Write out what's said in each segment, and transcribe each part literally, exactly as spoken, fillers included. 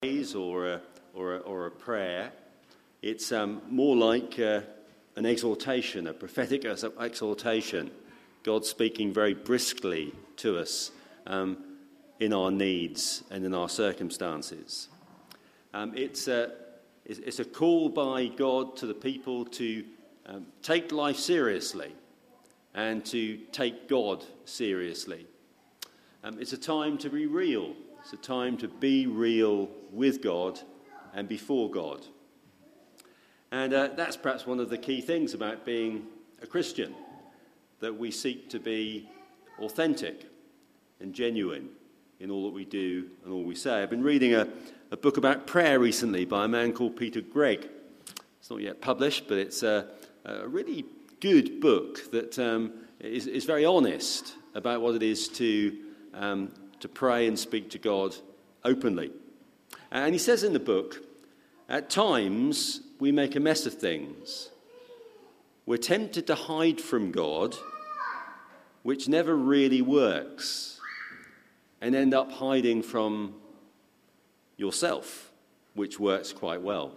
praise or a, or a, or a prayer. It's um, more like uh, an exhortation, a prophetic exhortation. God speaking very briskly to us um, in our needs and in our circumstances. Um, it's, a, it's a call by God to the people to um, take life seriously and to take God seriously. Um, it's a time to be real. It's a time to be real with God and before God. And uh, that's perhaps one of the key things about being a Christian, that we seek to be authentic and genuine in all that we do and all we say. I've been reading a, a book about prayer recently by a man called Peter Greig. It's not yet published, but it's a, a really good book that um, is, is very honest about what it is to um, to pray and speak to God openly. And he says in the book, at times we make a mess of things. We're tempted to hide from God, which never really works, and end up hiding from yourself, which works quite well.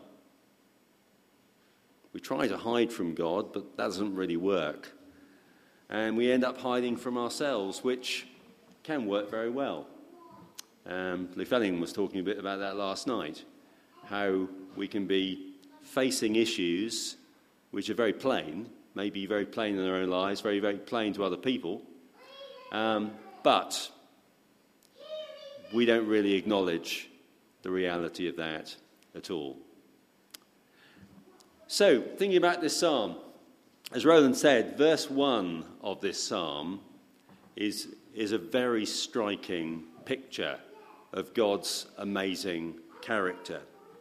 We try to hide from God, but that doesn't really work. And we end up hiding from ourselves, which can work very well. Um, Lou Felling was talking a bit about that last night, how we can be facing issues which are very plain, maybe very plain in our own lives, very, very plain to other people, um, but we don't really acknowledge the reality of that at all. So, thinking about this psalm, as Roland said, verse one of this psalm is is a very striking picture of God's amazing character,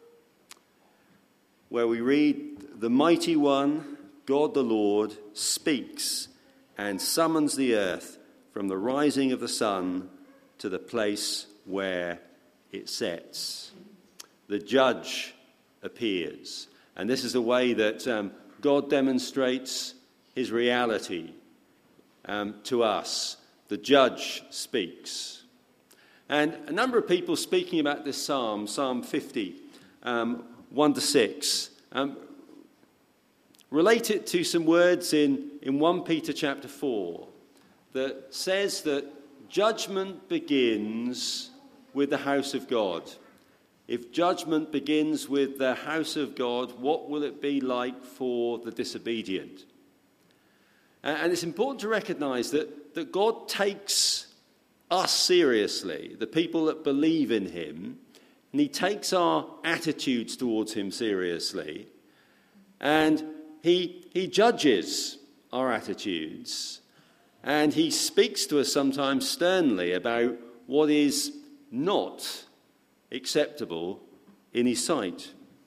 where we read, "The mighty one, God the Lord, speaks and summons the earth from the rising of the sun to the place where it sets." The judge appears, and this is the way that um, God demonstrates his reality um, to us. The judge speaks. And a number of people speaking about this psalm, Psalm fifty, um, one to six, um, relate it to some words in, in First Peter chapter four that says that judgment begins with the house of God. If judgment begins with the house of God, what will it be like for the disobedient? And it's important to recognize that, that God takes us seriously, the people that believe in him, and he takes our attitudes towards him seriously, and he, he judges our attitudes, and he speaks to us sometimes sternly about what is not acceptable in his sight.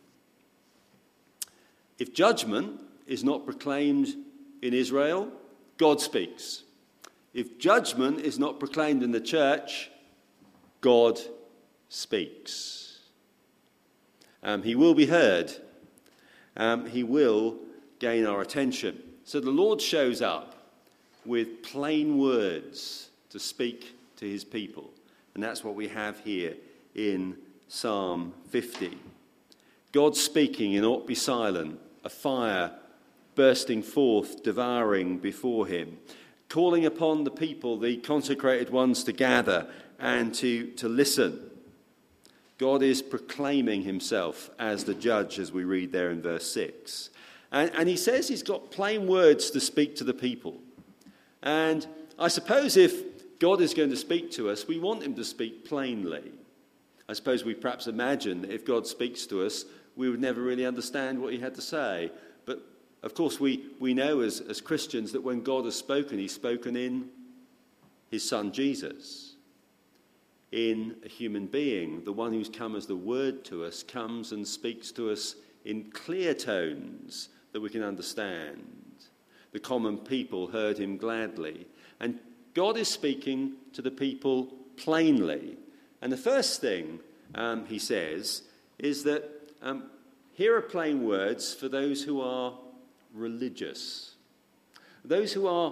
If judgment is not proclaimed in Israel, God speaks. If judgment is not proclaimed in the church, God speaks. Um, he will be heard. Um, he will gain our attention. So the Lord shows up with plain words to speak to his people. And that's what we have here in Psalm fifty. God speaking and ought be silent, a fire bursting forth, devouring before him, calling upon the people, the consecrated ones, to gather and to, to listen. God is proclaiming himself as the judge, as we read there in verse six. And, and he says he's got plain words to speak to the people. And I suppose if God is going to speak to us, we want him to speak plainly. I suppose we perhaps imagine that if God speaks to us, we would never really understand what he had to say. But of course, we, we know as, as Christians that when God has spoken, he's spoken in his son Jesus, in a human being. The one who's come as the word to us comes and speaks to us in clear tones that we can understand. The common people heard him gladly. And God is speaking to the people plainly. And the first thing um, he says is that um, here are plain words for those who are religious, those who are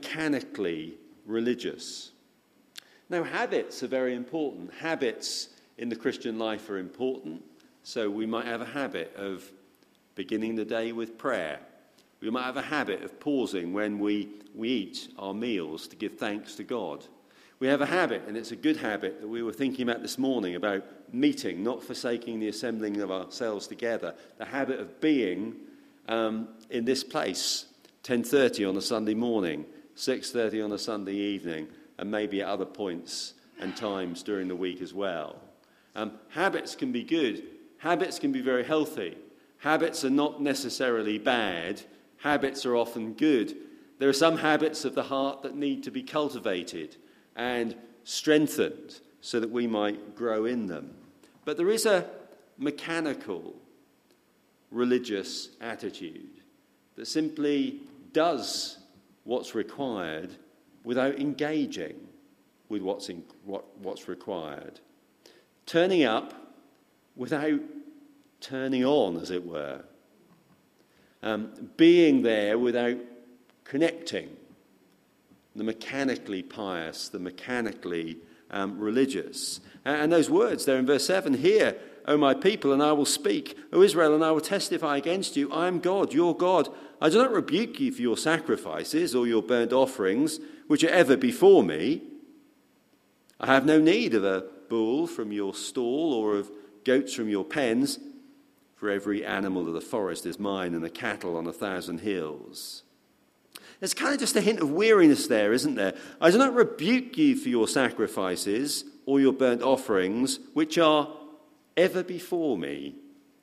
mechanically religious. Now, habits are very important. Habits in the Christian life are important. So we might have a habit of beginning the day with prayer. We might have a habit of pausing when we, we eat our meals to give thanks to God. We have a habit, and it's a good habit that we were thinking about this morning, about meeting, not forsaking the assembling of ourselves together. The habit of being um, in this place, ten thirty on a Sunday morning, six thirty on a Sunday evening, and maybe at other points and times during the week as well. Um, habits can be good. Habits can be very healthy. Habits are not necessarily bad. Habits are often good. There are some habits of the heart that need to be cultivated and strengthened so that we might grow in them. But there is a mechanical religious attitude that simply does what's required without engaging with what's, in, what, what's required. Turning up without turning on, as it were. Um, being there without connecting. The mechanically pious, the mechanically um, religious. And those words there in verse seven, hear, O my people, and I will speak. O Israel, and I will testify against you. I am God, your God. I do not rebuke you for your sacrifices or your burnt offerings, which are ever before me. I have no need of a bull from your stall or of goats from your pens. For every animal of the forest is mine, and the cattle on a thousand hills. There's kind of just a hint of weariness there, isn't there? I do not rebuke you for your sacrifices or your burnt offerings, which are ever before me.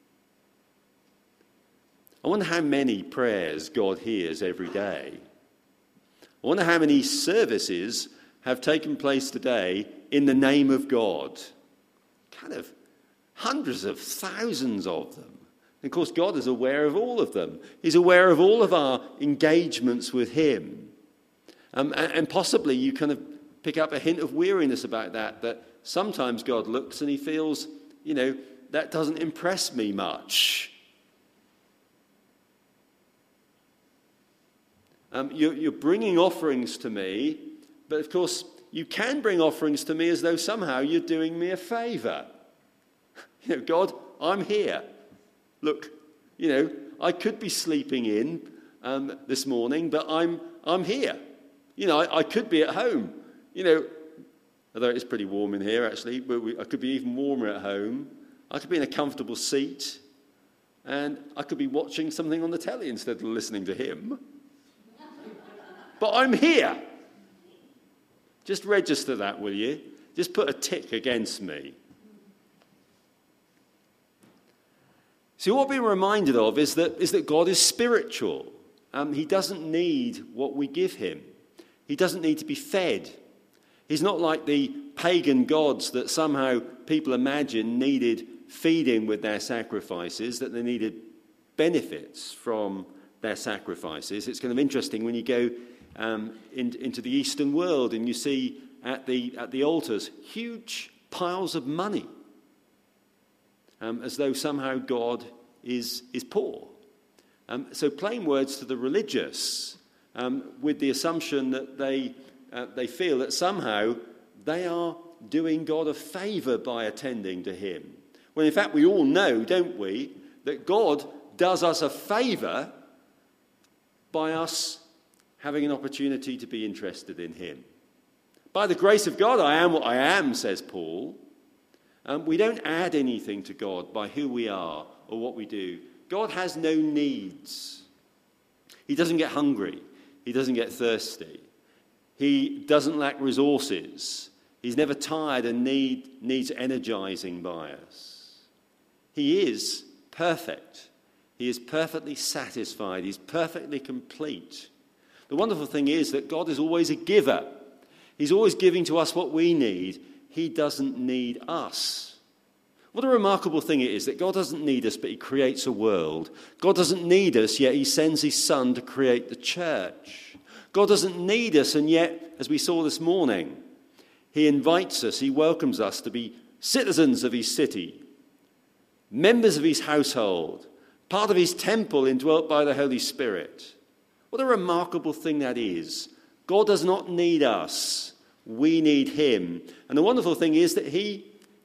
I wonder how many prayers God hears every day. I wonder how many services have taken place today in the name of God. Kind of hundreds of thousands of them. And of course, God is aware of all of them. He's aware of all of our engagements with him. Um, and, and possibly you kind of pick up a hint of weariness about that, that sometimes God looks and he feels, you know, that doesn't impress me much. Um, you're, you're bringing offerings to me, but of course, you can bring offerings to me as though somehow you're doing me a favour. You know, God, I'm here. Look, you know, I could be sleeping in um, this morning, but I'm I'm here. You know, I, I could be at home. You know, although it's pretty warm in here, actually, but we, I could be even warmer at home. I could be in a comfortable seat, and I could be watching something on the telly instead of listening to him. But I'm here. Just register that, will you? Just put a tick against me. See, what we're reminded of is that, is that God is spiritual. Um, he doesn't need what we give him. He doesn't need to be fed. He's not like the pagan gods that somehow people imagine needed feeding with their sacrifices, that they needed benefits from their sacrifices. It's kind of interesting when you go um, in, into the Eastern world and you see at the, at the altars huge piles of money. Um, as though somehow God is, is poor. Um, so plain words to the religious, um, with the assumption that they, uh, they feel that somehow they are doing God a favour by attending to him. When in fact we all know, don't we, that God does us a favour by us having an opportunity to be interested in him. By the grace of God, I am what I am, says Paul. Um, we don't add anything to God by who we are or what we do. God has no needs. He doesn't get hungry. He doesn't get thirsty. He doesn't lack resources. He's never tired and need, needs energizing by us. He is perfect. He is perfectly satisfied. He's perfectly complete. The wonderful thing is that God is always a giver. He's always giving to us what we need. He doesn't need us. What a remarkable thing it is that God doesn't need us, but he creates a world. God doesn't need us, yet he sends his son to create the church. God doesn't need us, and yet, as we saw this morning, he invites us, he welcomes us to be citizens of his city, members of his household, part of his temple indwelt by the Holy Spirit. What a remarkable thing that is. God does not need us. We need him. And the wonderful thing is that he,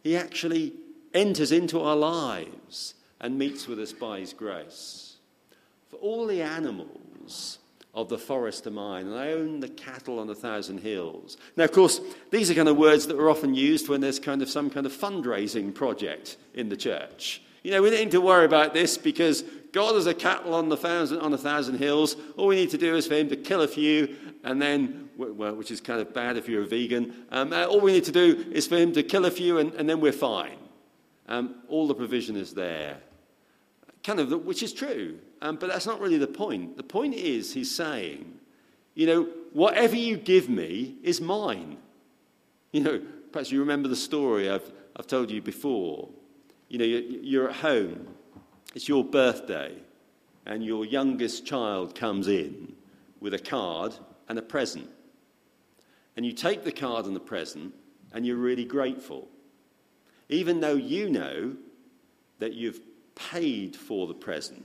he actually enters into our lives and meets with us by his grace. For all the animals of the forest are mine, and I own the cattle on a thousand hills. Now, of course, these are kind of words that are often used when there's kind of some kind of fundraising project in the church. You know, we don't need to worry about this because God has a cattle on the thousand on a thousand hills. All we need to do is for him to kill a few, and then, well, which is kind of bad if you're a vegan. Um, uh, all we need to do is for him to kill a few, and, and then we're fine. Um, all the provision is there, kind of, which is true. Um, but that's not really the point. The point is, he's saying, you know, whatever you give me is mine. You know, perhaps you remember the story I've I've told you before. You know, you're at home, it's your birthday, and your youngest child comes in with a card and a present. And you take the card and the present, and you're really grateful. Even though you know that you've paid for the present.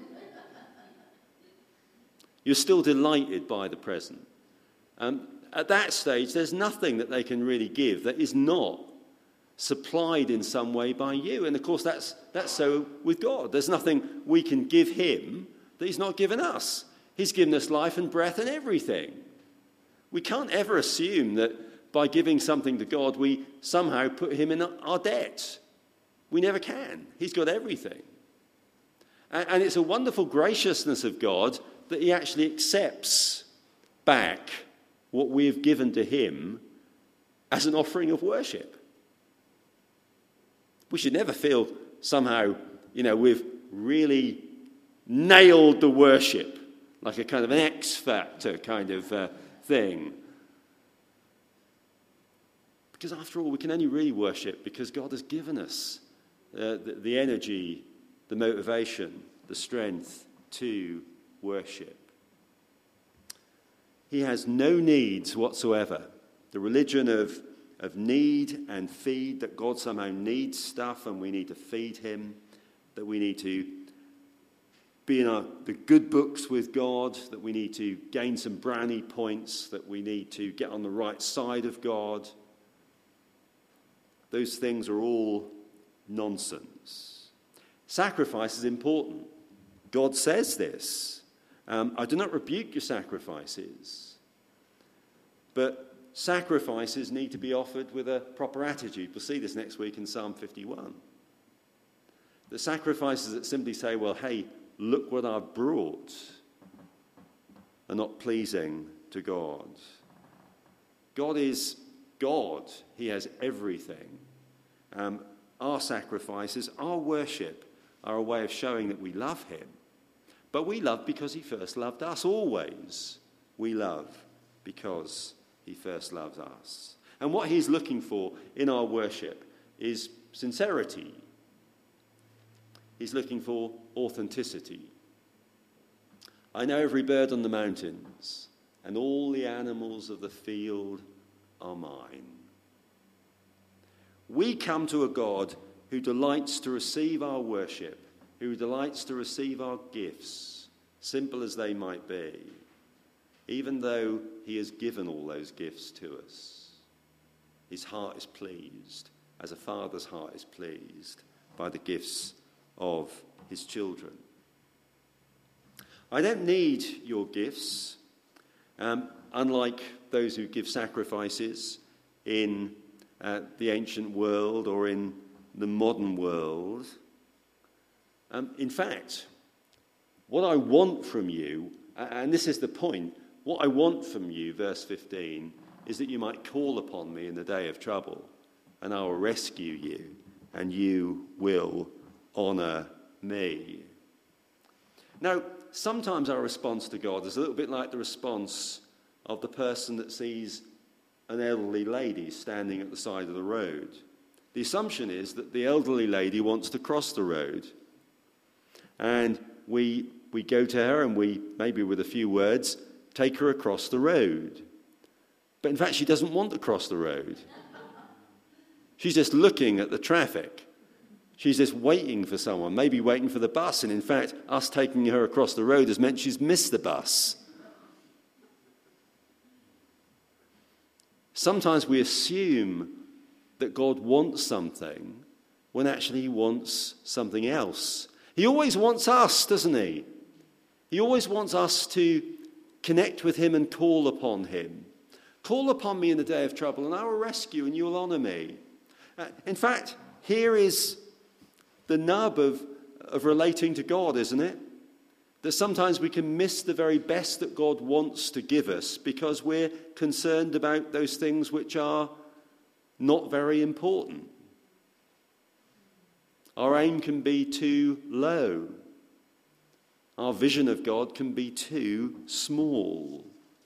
You're still delighted by the present. Um, at that stage, there's nothing that they can really give that is not supplied in some way by you. And of course, that's, that's so with God. There's nothing we can give him that he's not given us. He's given us life and breath and everything. We can't ever assume that by giving something to God, we somehow put him in our debt. We never can. He's got everything. And, and it's a wonderful graciousness of God that he actually accepts back what we've given to him as an offering of worship. We should never feel somehow, you know, we've really nailed the worship, like a kind of an X factor kind of uh, thing. Because after all, we can only really worship because God has given us uh, the, the energy, the motivation, the strength to worship. He has no needs whatsoever. The religion of, of need and feed, that God somehow needs stuff and we need to feed him, that we need to be in our, the good books with God, that we need to gain some brownie points, that we need to get on the right side of God. Those things are all nonsense. Sacrifice is important. God says this. Um, I do not rebuke your sacrifices, but sacrifices need to be offered with a proper attitude. We'll see this next week in Psalm fifty-one. The sacrifices that simply say, well, hey, look what I've brought, are not pleasing to God. God is God. He has everything. Um, our sacrifices, our worship, are a way of showing that we love him. But we love because he first loved us. Always we love because he first loves us. And what he's looking for in our worship is sincerity. He's looking for authenticity. I know every bird on the mountains, and all the animals of the field are mine. We come to a God who delights to receive our worship, who delights to receive our gifts, simple as they might be, even though he has given all those gifts to us. His heart is pleased, as a father's heart is pleased, by the gifts of his children. I don't need your gifts, um, unlike those who give sacrifices in uh, the ancient world or in the modern world. Um, in fact, what I want from you, and this is the point, what I want from you, verse fifteen, is that you might call upon me in the day of trouble, and I will rescue you, and you will honour me. Now, sometimes our response to God is a little bit like the response of the person that sees an elderly lady standing at the side of the road. The assumption is that the elderly lady wants to cross the road. And we we go to her and we, maybe with a few words, take her across the road. But in fact, she doesn't want to cross the road. She's just looking at the traffic. She's just waiting for someone, maybe waiting for the bus. And in fact, us taking her across the road has meant she's missed the bus. Sometimes we assume that God wants something when actually he wants something else. He always wants us, doesn't he? He always wants us to connect with him and call upon him. Call upon me in the day of trouble, and I will rescue, and you will honour me. Uh, in fact, here is the nub of, of relating to God, isn't it? That sometimes we can miss the very best that God wants to give us because we're concerned about those things which are not very important. Our aim can be too low. Our vision of God can be too small.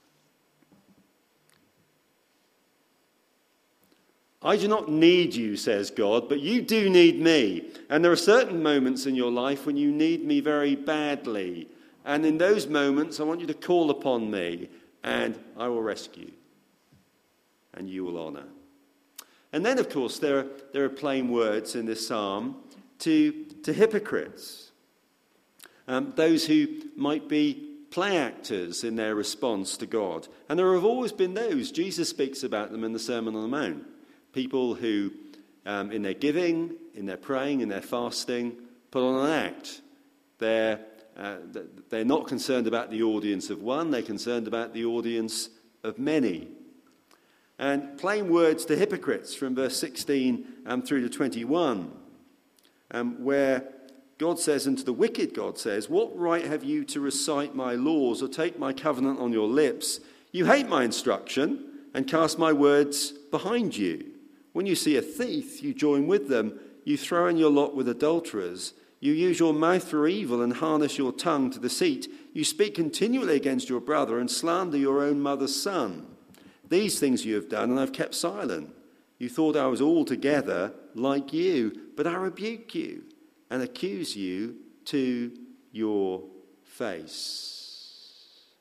I do not need you, says God, but you do need me. And there are certain moments in your life when you need me very badly. And in those moments, I want you to call upon me, and I will rescue, and you will honour. And then, of course, there are, there are plain words in this psalm to, to hypocrites, um, those who might be play actors in their response to God. And there have always been those. Jesus speaks about them in the Sermon on the Mount. People who, um, in their giving, in their praying, in their fasting, put on an act. They're, uh, they're not concerned about the audience of one, they're concerned about the audience of many. And plain words to hypocrites from verse sixteen um, through to twenty-one, um, where God says, and to the wicked God says, what right have you to recite my laws or take my covenant on your lips? You hate my instruction and cast my words behind you. When you see a thief, you join with them. You throw in your lot with adulterers. You use your mouth for evil and harness your tongue to deceit. You speak continually against your brother and slander your own mother's son. These things you have done, and I've kept silent. You thought I was altogether like you, but I rebuke you and accuse you to your face.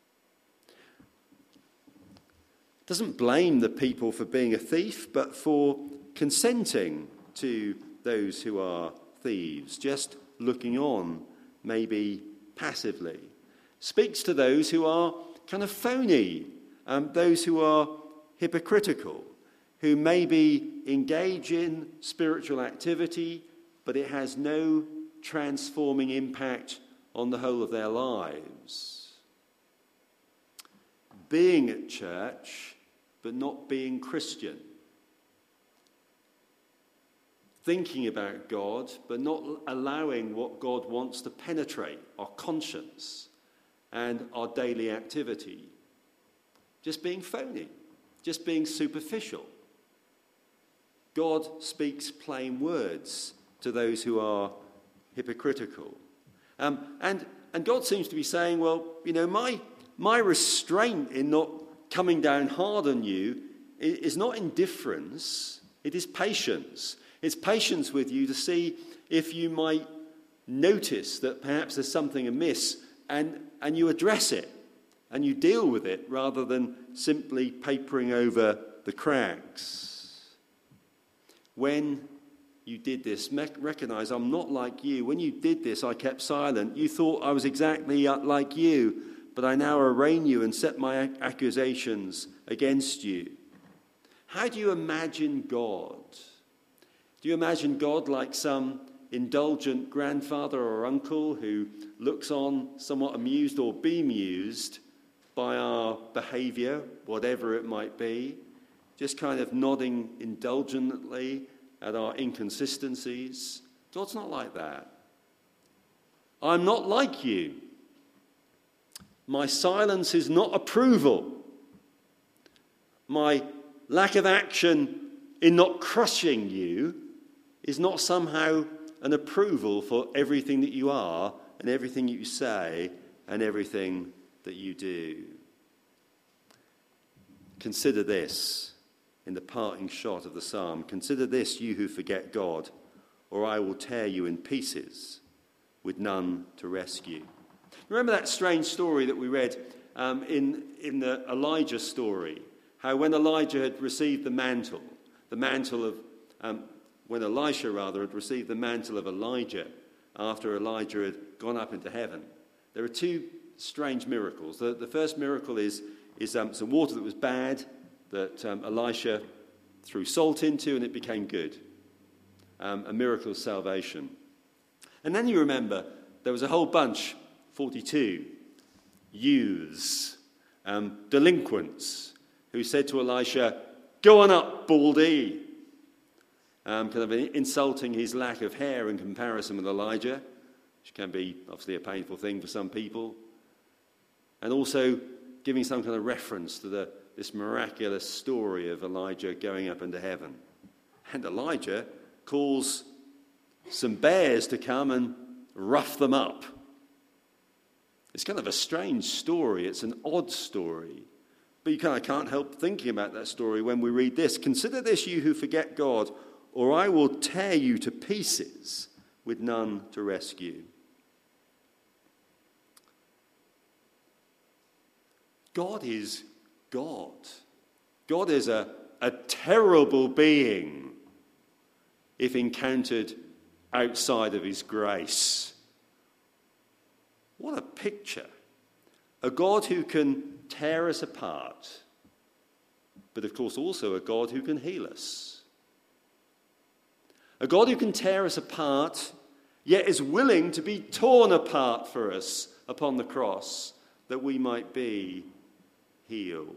Doesn't blame the people for being a thief, but for consenting to those who are thieves, just looking on, maybe passively. Speaks to those who are kind of phony, um, those who are hypocritical, who maybe engage in spiritual activity, but it has no transforming impact on the whole of their lives. Being at church, but not being Christian. Thinking about God, but not allowing what God wants to penetrate our conscience and our daily activity. Just being phony, just being superficial. God speaks plain words to those who are hypocritical. Um, and, and God seems to be saying, well, you know, my, my restraint in not coming down hard on you is not indifference, it is patience. It's patience with you to see if you might notice that perhaps there's something amiss, and, and you address it and you deal with it rather than simply papering over the cracks. When you did this, recognize I'm not like you. When you did this, I kept silent. You thought I was exactly like you, but I now arraign you and set my accusations against you. How do you imagine God? Do you imagine God like some indulgent grandfather or uncle who looks on somewhat amused or bemused by our behaviour, whatever it might be, just kind of nodding indulgently at our inconsistencies? God's not like that. I'm not like you. My silence is not approval. My lack of action in not crushing you is not somehow an approval for everything that you are and everything you say and everything that you do. Consider this in the parting shot of the psalm. Consider this, you who forget God, or I will tear you in pieces with none to rescue. Remember that strange story that we read um, in, in the Elijah story, how when Elijah had received the mantle, the mantle of, um, when Elisha rather had received the mantle of Elijah after Elijah had gone up into heaven, there are two strange miracles. The, the first miracle is, is um, some water that was bad that um, Elisha threw salt into and it became good. Um, a miracle of salvation. And then you remember there was a whole bunch, forty-two, youths, um, delinquents, who said to Elisha, "Go on up, baldy," um, kind of insulting his lack of hair in comparison with Elijah, which can be obviously a painful thing for some people, and also giving some kind of reference to the, this miraculous story of Elijah going up into heaven. And Elijah calls some bears to come and rough them up. It's kind of a strange story. It's an odd story. But you kind of can't help thinking about that story when we read this. "Consider this, you who forget God, or I will tear you to pieces with none to rescue." God is God. God is a, a terrible being if encountered outside of his grace. What a picture. A God who can tear us apart, but of course also a God who can heal us. A God who can tear us apart, yet is willing to be torn apart for us upon the cross, that we might be healed.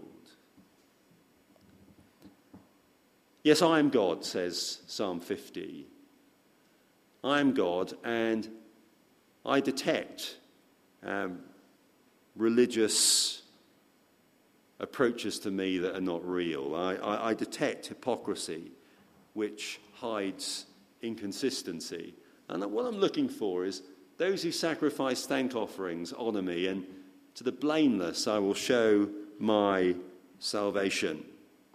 Yes, I am God, says Psalm fifty. I am God, and I detect um, religious approaches to me that are not real. I, I, I detect hypocrisy, which hides inconsistency. And what I'm looking for is those who sacrifice thank offerings honour me, and to the blameless I will show my salvation.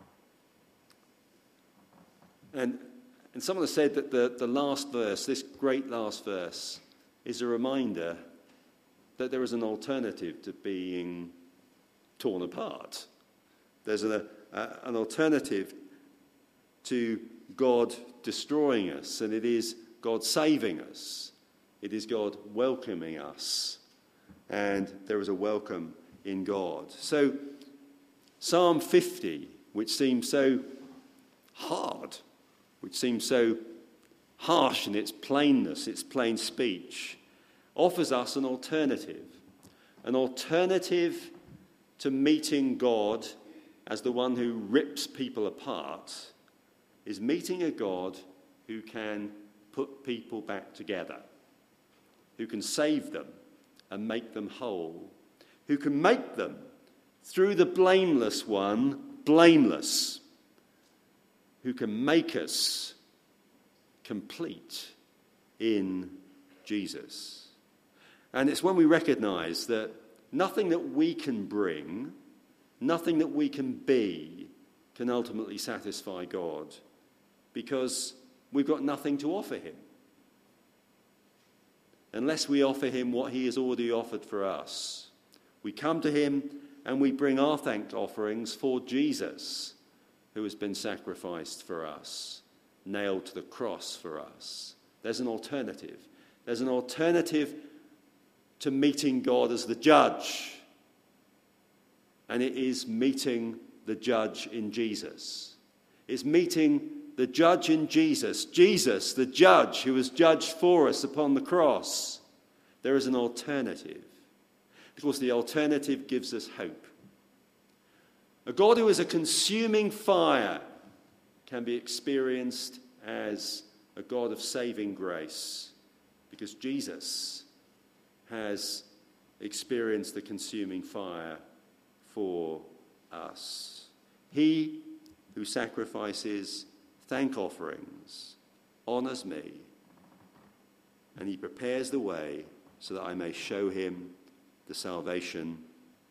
And, and someone has said that the, the last verse, this great last verse, is a reminder that there is an alternative to being torn apart. There's an, a, an alternative to God destroying us, and it is God saving us. It is God welcoming us, and there is a welcome in God. So Psalm fifty, which seems so hard, which seems so harsh in its plainness, its plain speech, offers us an alternative. An alternative to meeting God as the one who rips people apart is meeting a God who can put people back together, who can save them and make them whole, who can make them, through the blameless one, blameless, who can make us complete in Jesus. And it's when we recognize that nothing that we can bring, nothing that we can be, can ultimately satisfy God, because we've got nothing to offer him. Unless we offer him what he has already offered for us. We come to him and we bring our thank offerings for Jesus, who has been sacrificed for us, nailed to the cross for us. There's an alternative. There's an alternative to meeting God as the judge. And it is meeting the judge in Jesus. It's meeting the judge in Jesus. Jesus, the judge who was judged for us upon the cross. There is an alternative. Because the alternative gives us hope. A God who is a consuming fire can be experienced as a God of saving grace, because Jesus has experienced the consuming fire for us. He who sacrifices thank offerings honours me, and he prepares the way so that I may show him the salvation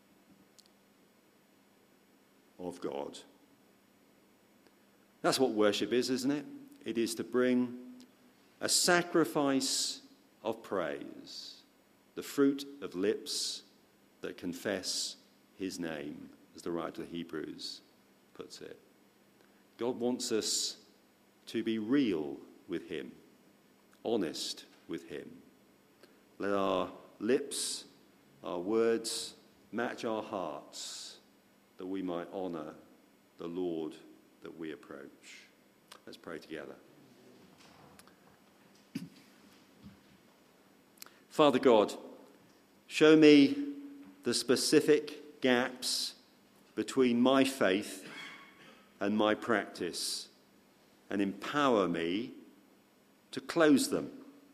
of God. That's what worship is, isn't it? It is to bring a sacrifice of praise, the fruit of lips that confess his name, as the writer of Hebrews puts it. God wants us to be real with him, honest with him. Let our lips, our words match our hearts, that we might honour the Lord that we approach. Let's pray together. Father God, show me the specific gaps between my faith and my practice, and empower me to close them.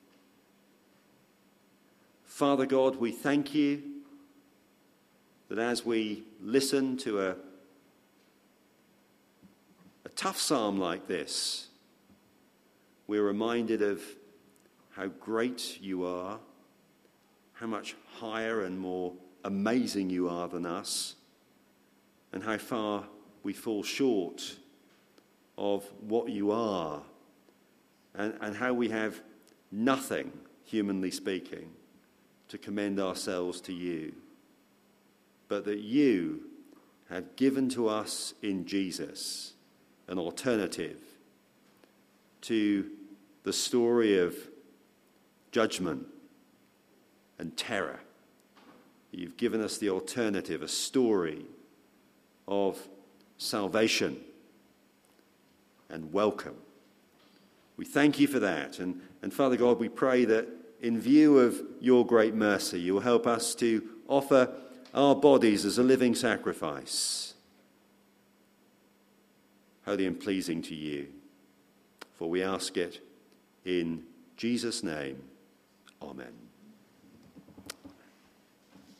Father God, we thank you that as we listen to a, a tough psalm like this, we're reminded of how great you are, how much higher and more amazing you are than us, and how far we fall short of what you are, and, and how we have nothing, humanly speaking, to commend ourselves to you, but that you have given to us in Jesus an alternative to the story of judgment and terror. You've given us the alternative, a story of salvation and welcome. We thank you for that. And, and Father God, we pray that in view of your great mercy, you will help us to offer our bodies as a living sacrifice, holy and pleasing to you. For we ask it in Jesus' name. Amen.